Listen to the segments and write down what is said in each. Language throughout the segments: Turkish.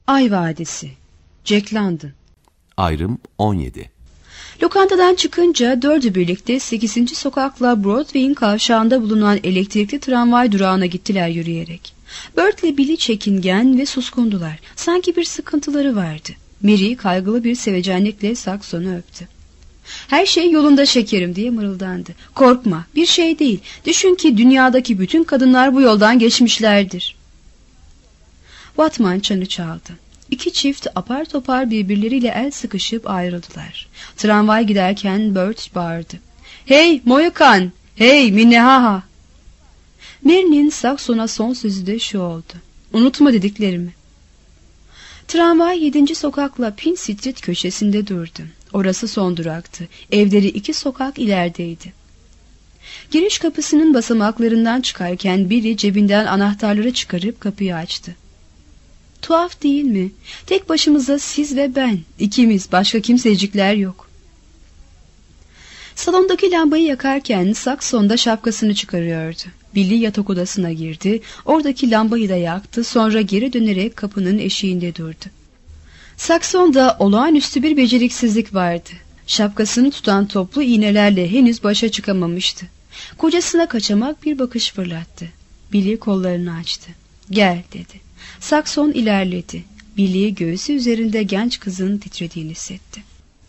Ay Vadisi, Jack London. Ayrım 17. Lokantadan çıkınca dördü birlikte 8. sokakla Broadway'in kavşağında bulunan elektrikli tramvay durağına gittiler yürüyerek. Bert ile Billy çekingen ve suskundular. Sanki bir sıkıntıları vardı. Mary kaygılı bir sevecenlikle Sakson'u öptü. "Her şey yolunda şekerim," diye mırıldandı. "Korkma, bir şey değil. Düşün ki dünyadaki bütün kadınlar bu yoldan geçmişlerdir." Batman çanı çaldı. İki çift apar topar birbirleriyle el sıkışıp ayrıldılar. Tramvay giderken Bert bağırdı: "Hey Mohikan! Hey Minnehaha!" Mary'nin Sakson'a son sözü de şu oldu: "Unutma dediklerimi." Tramvay 7. sokakla Pin Street köşesinde durdu. Orası son duraktı. Evleri 2 sokak ilerideydi. Giriş kapısının basamaklarından çıkarken Billy cebinden anahtarları çıkarıp kapıyı açtı. "Tuhaf değil mi? Tek başımıza siz ve ben. İkimiz, başka kimsecikler yok." Salondaki lambayı yakarken Sakson da şapkasını çıkarıyordu. Billy yatak odasına girdi. Oradaki lambayı da yaktı. Sonra geri dönerek kapının eşiğinde durdu. Sakson'da olağanüstü bir beceriksizlik vardı. Şapkasını tutan toplu iğnelerle henüz başa çıkamamıştı. Kocasına kaçamak bir bakış fırlattı. Billy kollarını açtı. "Gel," dedi. Sakson ilerledi. Billy göğsü üzerinde genç kızın titrediğini hissetti.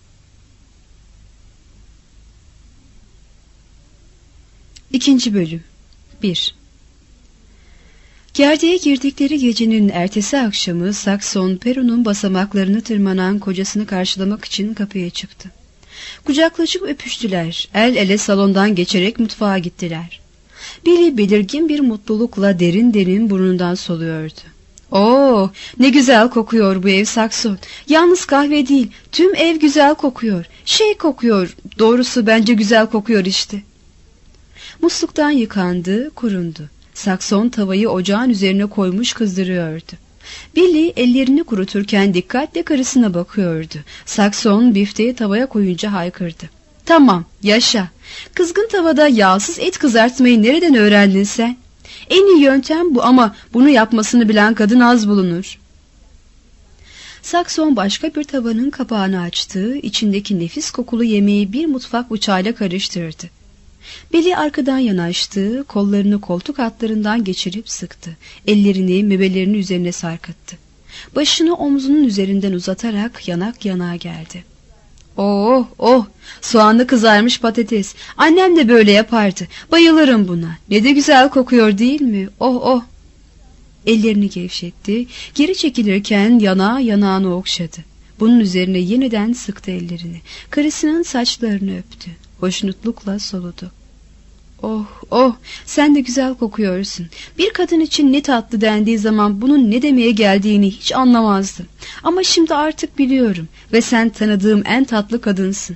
İkinci bölüm 1. Gerdeğe girdikleri gecenin ertesi akşamı Sakson peronun basamaklarını tırmanan kocasını karşılamak için kapıya çıktı. Kucaklaşıp öpüştüler. El ele salondan geçerek mutfağa gittiler. Billy belirgin bir mutlulukla derin derin burnundan soluyordu. "Oo, ne güzel kokuyor bu ev Sakson. Yalnız kahve değil, tüm ev güzel kokuyor. Kokuyor. Doğrusu bence güzel kokuyor işte." Musluktan yıkandı, kurundu. Sakson tavayı ocağın üzerine koymuş kızdırıyordu. Billy ellerini kuruturken dikkatle karısına bakıyordu. Sakson bifteyi tavaya koyunca haykırdı: "Tamam, yaşa. Kızgın tavada yağsız et kızartmayı nereden öğrendin sen? En iyi yöntem bu ama bunu yapmasını bilen kadın az bulunur." Sakson başka bir tavanın kapağını açtı. İçindeki nefis kokulu yemeği bir mutfak bıçağıyla karıştırdı. Billy arkadan yanaştı, kollarını koltuk altlarından geçirip sıktı. Ellerini memelerinin üzerine sarkıttı. Başını omzunun üzerinden uzatarak yanak yanağa geldi. "Oh, oh, soğanlı kızarmış patates. Annem de böyle yapardı. Bayılırım buna. Ne de güzel kokuyor değil mi? Oh, oh." Ellerini gevşetti. Geri çekilirken yanağını okşadı. Bunun üzerine yeniden sıktı ellerini. Karısının saçlarını öptü. Hoşnutlukla soludu. "Oh, oh, sen de güzel kokuyorsun. Bir kadın için ne tatlı dendiği zaman bunun ne demeye geldiğini hiç anlamazdım. Ama şimdi artık biliyorum ve sen tanıdığım en tatlı kadınsın."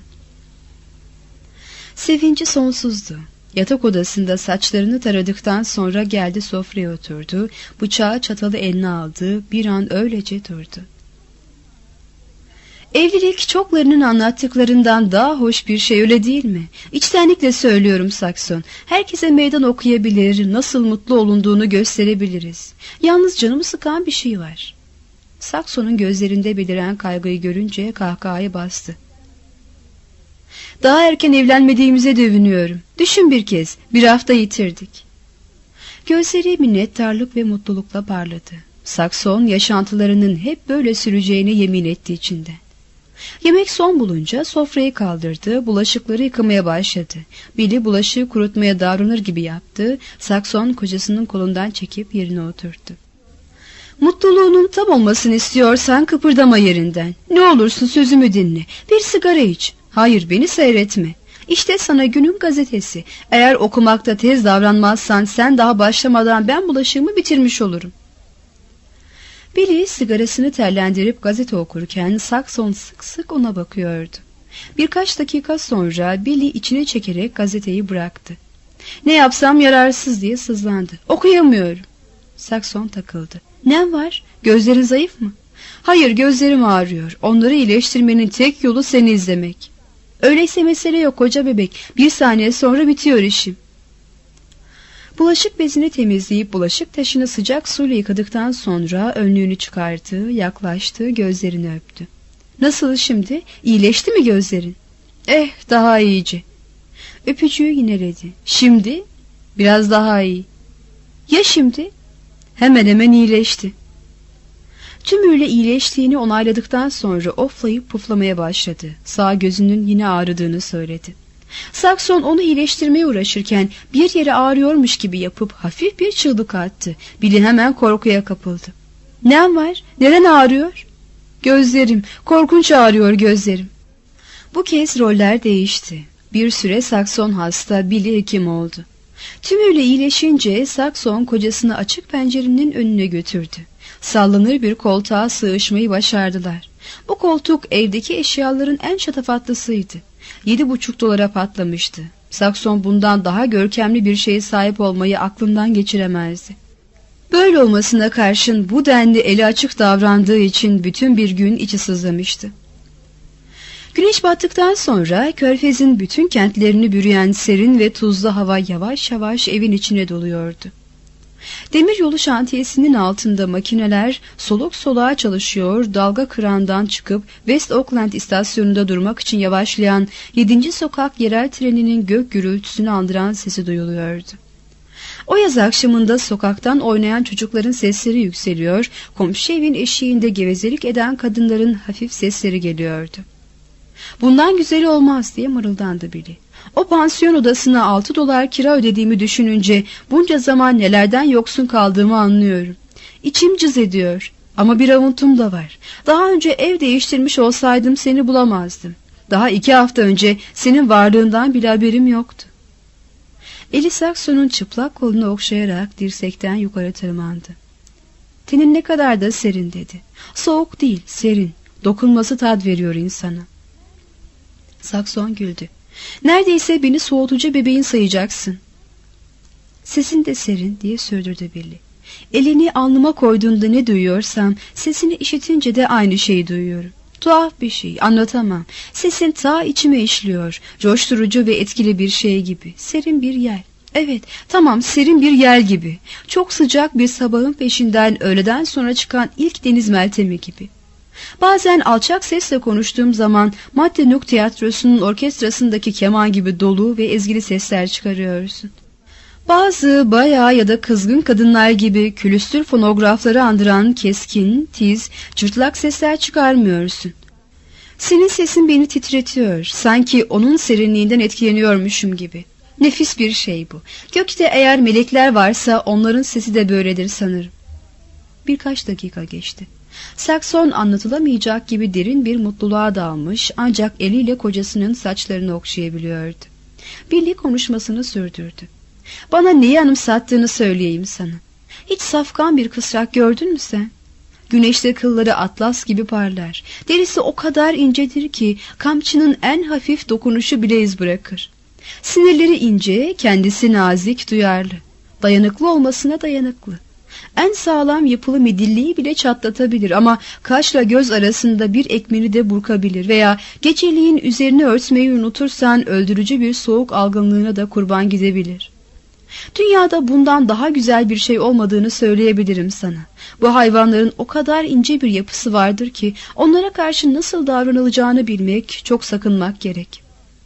Sevinci sonsuzdu. Yatak odasında saçlarını taradıktan sonra geldi sofraya oturdu. Bıçağı çatalı eline aldı. Bir an öylece durdu. "Evlilik çoklarının anlattıklarından daha hoş bir şey, öyle değil mi? İçtenlikle söylüyorum Sakson. Herkese meydan okuyabilir, nasıl mutlu olunduğunu gösterebiliriz. Yalnız canımı sıkan bir şey var." Sakson'un gözlerinde beliren kaygıyı görünce kahkahayı bastı. "Daha erken evlenmediğimize dövünüyorum. Düşün bir kez, bir hafta yitirdik." Gözleri minnettarlık ve mutlulukla parladı. Sakson yaşantılarının hep böyle süreceğine yemin etti içinde. Yemek son bulunca sofrayı kaldırdı, bulaşıkları yıkamaya başladı. Billy bulaşığı kurutmaya davranır gibi yaptı. Sakson kocasının kolundan çekip yerine oturttu. "Mutluluğunun tam olmasını istiyorsan kıpırdama yerinden. Ne olursun sözümü dinle. Bir sigara iç. Hayır, beni seyretme. İşte sana günün gazetesi. Eğer okumakta tez davranmazsan sen daha başlamadan ben bulaşığımı bitirmiş olurum." Billy sigarasını terlendirip gazete okurken Sakson sık sık ona bakıyordu. Birkaç dakika sonra Billy içine çekerek gazeteyi bıraktı. "Ne yapsam yararsız," diye sızlandı. "Okuyamıyorum." Sakson takıldı. "Ne var? Gözlerin zayıf mı?" "Hayır, gözlerim ağrıyor. Onları iyileştirmenin tek yolu seni izlemek." "Öyleyse mesele yok koca bebek. 1 saniye sonra bitiyor işim." Bulaşık bezini temizleyip bulaşık taşını sıcak suyla yıkadıktan sonra önlüğünü çıkarttı, yaklaştı, gözlerini öptü. Nasıl şimdi? İyileşti mi gözlerin? Daha iyice. Öpücüğü yineledi. Şimdi? Biraz daha iyi. Ya şimdi? Hemen hemen iyileşti. Tümüyle iyileştiğini onayladıktan sonra oflayıp puflamaya başladı. Sağ gözünün yine ağrıdığını söyledi. Sakson onu iyileştirmeye uğraşırken bir yere ağrıyormuş gibi yapıp hafif bir çığlık attı. Billy hemen korkuya kapıldı. "Nem var? Neren ağrıyor?" "Gözlerim. Korkunç ağrıyor gözlerim." Bu kez roller değişti. Bir süre Sakson hasta, Billy hekim oldu. Tümüyle iyileşince Sakson kocasını açık pencerenin önüne götürdü. Sallanır bir koltuğa sığışmayı başardılar. Bu koltuk evdeki eşyaların en şatafatlısıydı. $7,5 patlamıştı. Sakson bundan daha görkemli bir şeye sahip olmayı aklından geçiremezdi. Böyle olmasına karşın bu denli eli açık davrandığı için bütün bir gün içi sızlamıştı. Güneş battıktan sonra Körfez'in bütün kentlerini bürüyen serin ve tuzlu hava yavaş yavaş evin içine doluyordu. Demiryolu şantiyesinin altında makineler soluk soluğa çalışıyor, dalga kırandan çıkıp West Oakland istasyonunda durmak için yavaşlayan 7. sokak yerel treninin gök gürültüsünü andıran sesi duyuluyordu. O yaz akşamında sokaktan oynayan çocukların sesleri yükseliyor, komşu evin eşiğinde gevezelik eden kadınların hafif sesleri geliyordu. "Bundan güzeli olmaz," diye mırıldandı Billy. "O pansiyon odasına $6 kira ödediğimi düşününce bunca zaman nelerden yoksun kaldığımı anlıyorum. İçim cız ediyor ama bir avuntum da var. Daha önce ev değiştirmiş olsaydım seni bulamazdım. Daha 2 hafta önce senin varlığından bile haberim yoktu." Eli Sakson'un çıplak kolunu okşayarak dirsekten yukarı tırmandı. "Tenin ne kadar da serin," dedi. "Soğuk değil, serin. Dokunması tat veriyor insana." Sakson güldü. "Neredeyse beni soğutucu bebeğin sayacaksın." "Sesin de serin," diye sürdürdü Billy. "Elini alnıma koyduğunda ne duyuyorsam sesini işitince de aynı şeyi duyuyorum. Tuhaf bir şey, anlatamam. Sesin ta içime işliyor. Coşturucu ve etkili bir şey gibi. Serin bir yel. Evet, tamam, serin bir yel gibi. Çok sıcak bir sabahın peşinden öğleden sonra çıkan ilk deniz meltemi gibi. Bazen alçak sesle konuştuğum zaman Madde Nuk tiyatrosunun orkestrasındaki keman gibi dolu ve ezgili sesler çıkarıyorsun. Bazı bayağı ya da kızgın kadınlar gibi külüstür fonografları andıran keskin, tiz, cırtlak sesler çıkarmıyorsun. Senin sesin beni titretiyor, sanki onun serinliğinden etkileniyormuşum gibi. Nefis bir şey bu. Gökte eğer melekler varsa onların sesi de böyledir sanırım." Birkaç dakika geçti. Sakson anlatılamayacak gibi derin bir mutluluğa dalmış, ancak eliyle kocasının saçlarını okşayabiliyordu. Billy konuşmasını sürdürdü. "Bana neyi anımsattığını söyleyeyim sana. Hiç safkan bir kısrak gördün mü sen? Güneşte kılları atlas gibi parlar. Derisi o kadar incedir ki kamçının en hafif dokunuşu bile iz bırakır. Sinirleri ince, kendisi nazik, duyarlı. Dayanıklı olmasına dayanıklı. En sağlam yapılı midilliyi bile çatlatabilir ama kaşla göz arasında bir ekmeni de burkabilir veya geceliğin üzerini örtmeyi unutursan öldürücü bir soğuk algınlığına da kurban gidebilir. Dünyada bundan daha güzel bir şey olmadığını söyleyebilirim sana. Bu hayvanların o kadar ince bir yapısı vardır ki onlara karşı nasıl davranılacağını bilmek, çok sakınmak gerek.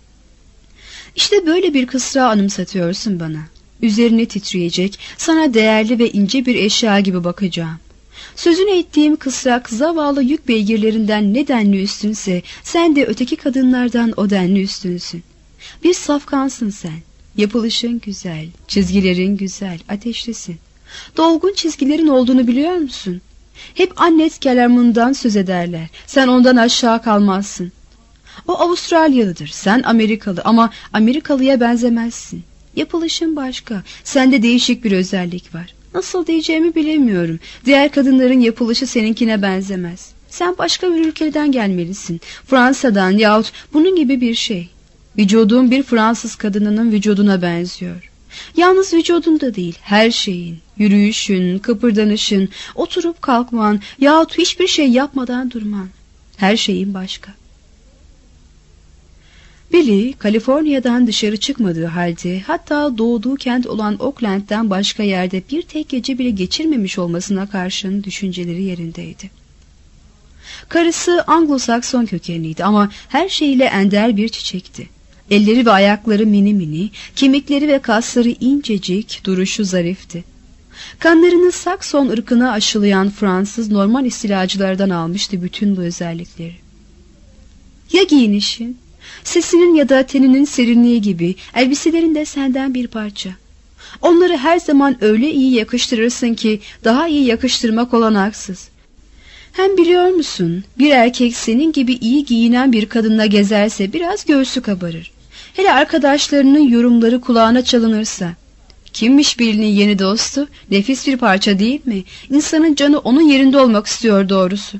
İşte böyle bir kısrağı anımsatıyorsun bana. Üzerine titreyecek, sana değerli ve ince bir eşya gibi bakacağım. Sözünü ettiğim kısrak zavallı yük beygirlerinden ne denli üstünse, sen de öteki kadınlardan o denli üstünsün. Bir safkansın sen. Yapılışın güzel, çizgilerin güzel, ateşlisin. Dolgun çizgilerin olduğunu biliyor musun? Hep Annette Kellerman'dan söz ederler. Sen ondan aşağı kalmazsın. O Avustralyalıdır, sen Amerikalı ama Amerikalıya benzemezsin. Yapılışın başka, sende değişik bir özellik var. Nasıl diyeceğimi bilemiyorum. Diğer kadınların yapılışı seninkine benzemez. Sen başka bir ülkeden gelmelisin. Fransa'dan yahut bunun gibi bir şey. Vücudun bir Fransız kadınının vücuduna benziyor. Yalnız vücudunda değil, her şeyin, yürüyüşün, kıpırdanışın, oturup kalkman yahut hiçbir şey yapmadan durman. Her şeyin başka. Billy, Kaliforniya'dan dışarı çıkmadığı halde, hatta doğduğu kent olan Oakland'den başka yerde bir tek gece bile geçirmemiş olmasına karşın düşünceleri yerindeydi. Karısı Anglo-Sakson kökenliydi ama her şeyle ender bir çiçekti. Elleri ve ayakları mini mini, kemikleri ve kasları incecik, duruşu zarifti. Kanlarını Sakson ırkına aşılayan Fransız Norman istilacılardan almıştı bütün bu özellikleri. Ya giyinişin? Sesinin ya da teninin serinliği gibi, elbiselerin de senden bir parça. Onları her zaman öyle iyi yakıştırırsın ki daha iyi yakıştırmak olanaksız. Hem biliyor musun, bir erkek senin gibi iyi giyinen bir kadınla gezerse biraz göğsü kabarır. Hele arkadaşlarının yorumları kulağına çalınırsa. Kimmiş Billy'nin yeni dostu? Nefis bir parça değil mi? İnsanın canı onun yerinde olmak istiyor doğrusu.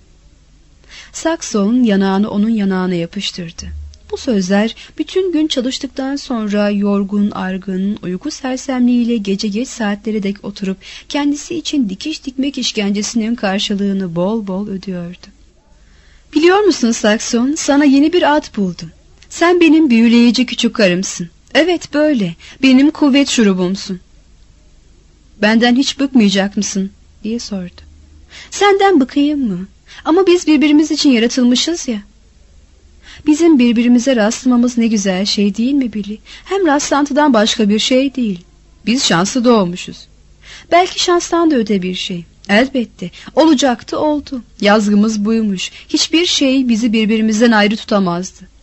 Sakson yanağını onun yanağına yapıştırdı. Bu sözler bütün gün çalıştıktan sonra yorgun, argın, uyku sersemliğiyle gece geç saatlere dek oturup kendisi için dikiş dikmek işkencesinin karşılığını bol bol ödüyordu. Biliyor musun Sakson, sana yeni bir ad buldum. Sen benim büyüleyici küçük karımsın. Evet böyle, benim kuvvet şurubumsun. Benden hiç bıkmayacak mısın? Diye sordu. Senden bıkayım mı? Ama biz birbirimiz için yaratılmışız ya. Bizim birbirimize rastlamamız ne güzel şey değil mi Billy? Hem rastlantıdan başka bir şey değil. Biz şanslı doğmuşuz. Belki şanstan da öte bir şey. Elbette. Olacaktı oldu. Yazgımız buymuş. Hiçbir şey bizi birbirimizden ayrı tutamazdı.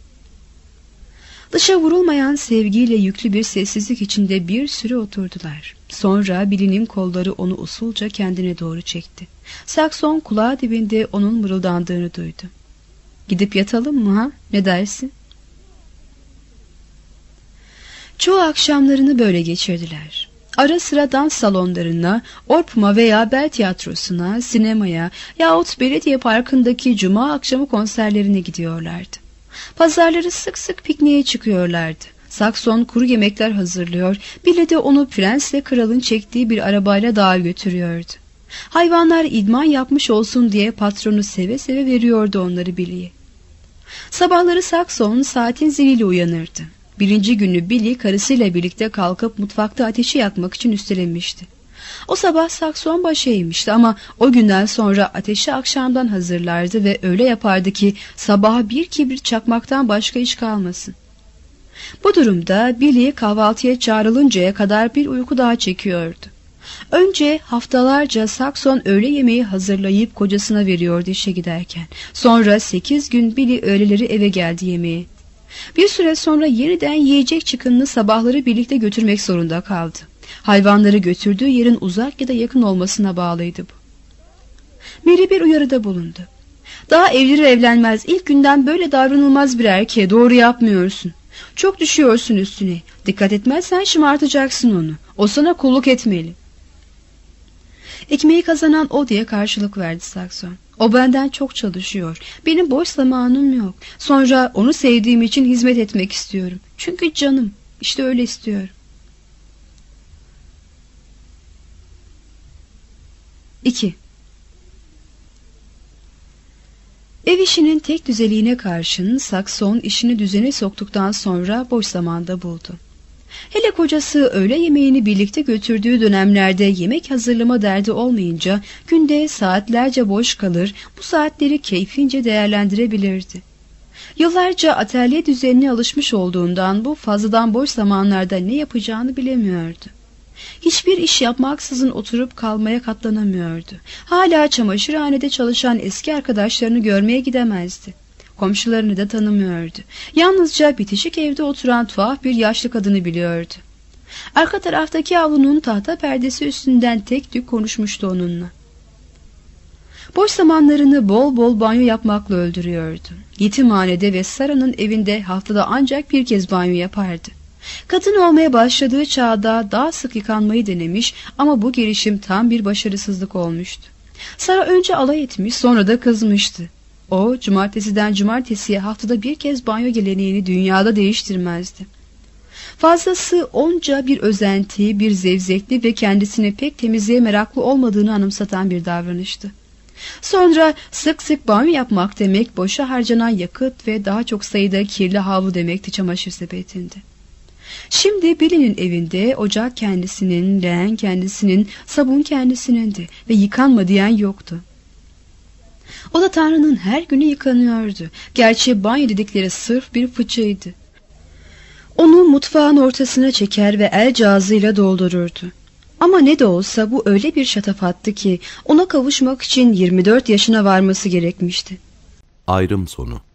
Dışa vurulmayan sevgiyle yüklü bir sessizlik içinde bir süre oturdular. Sonra Billy'nin kolları onu usulca kendine doğru çekti. Sakson kulağı dibinde onun mırıldandığını duydu. Gidip yatalım mı ha? Ne dersin? Çoğu akşamlarını böyle geçirdiler. Ara sıra dans salonlarına, Orpma veya Bel Tiyatrosu'na, sinemaya yahut belediye parkındaki cuma akşamı konserlerine gidiyorlardı. Pazarları sık sık pikniğe çıkıyorlardı. Sakson kuru yemekler hazırlıyor, Billy de onu prensle kralın çektiği bir arabayla dağa götürüyordu. Hayvanlar idman yapmış olsun diye patronu seve seve veriyordu onları Billy'ye. Sabahları Sakson saatin ziliyle uyanırdı. Birinci günü Billy karısıyla birlikte kalkıp mutfakta ateşi yakmak için üstlenmişti. O sabah Sakson başa eğmişti ama o günden sonra ateşi akşamdan hazırlardı ve öyle yapardı ki sabaha bir kibrit çakmaktan başka iş kalmasın. Bu durumda Billy kahvaltıya çağrılıncaya kadar bir uyku daha çekiyordu. Önce haftalarca Sakson öğle yemeği hazırlayıp kocasına veriyordu işe giderken. Sonra 8 gün Billy öğleleri eve geldi yemeğe. Bir süre sonra yeniden yiyecek çıkınını sabahları birlikte götürmek zorunda kaldı. Hayvanları götürdüğü yerin uzak ya da yakın olmasına bağlıydı bu. Mary bir uyarıda bulundu. Daha evlenir evlenmez ilk günden böyle davranılmaz bir erkeğe, doğru yapmıyorsun. Çok düşüyorsun üstüne. Dikkat etmezsen şımartacaksın onu. O sana kulluk etmeli. Ekmeği kazanan o diye karşılık verdi Sakson. O benden çok çalışıyor. Benim boş zamanım yok. Sonra onu sevdiğim için hizmet etmek istiyorum. Çünkü canım. İşte öyle istiyorum. 2. Ev işinin tek düzeliğine karşın Sakson işini düzene soktuktan sonra boş zamanda buldu. Hele kocası öğle yemeğini birlikte götürdüğü dönemlerde yemek hazırlama derdi olmayınca günde saatlerce boş kalır, bu saatleri keyfince değerlendirebilirdi. Yıllarca atölye düzenine alışmış olduğundan bu fazladan boş zamanlarda ne yapacağını bilemiyordu. Hiçbir iş yapmaksızın oturup kalmaya katlanamıyordu. Hala çamaşırhanede çalışan eski arkadaşlarını görmeye gidemezdi. Komşularını da tanımıyordu. Yalnızca bitişik evde oturan tuhaf bir yaşlı kadını biliyordu. Arka taraftaki avlunun tahta perdesi üstünden tek tük konuşmuştu onunla. Boş zamanlarını bol bol banyo yapmakla öldürüyordu. Yetimhanede ve Sara'nın evinde haftada ancak bir kez banyo yapardı. Kadın olmaya başladığı çağda daha sık yıkanmayı denemiş ama bu girişim tam bir başarısızlık olmuştu. Sara önce alay etmiş, sonra da kızmıştı. O, cumartesiden cumartesiye haftada bir kez banyo geleneğini dünyada değiştirmezdi. Fazlası onca bir özenti, bir zevzekli ve kendisine pek temizliğe meraklı olmadığını anımsatan bir davranıştı. Sonra sık sık banyo yapmak demek boşa harcanan yakıt ve daha çok sayıda kirli havlu demekti çamaşır sepetinde. Şimdi Billy'nin evinde ocak kendisinin, leğen kendisinin, sabun kendisinin ve yıkanma diyen yoktu. O da Tanrı'nın her günü yıkanıyordu. Gerçi banyo dedikleri sırf bir fıçıydı. Onu mutfağın ortasına çeker ve el cihazıyla doldururdu. Ama ne de olsa bu öyle bir şatafattı ki ona kavuşmak için 24 yaşına varması gerekmişti. Ayrım sonu.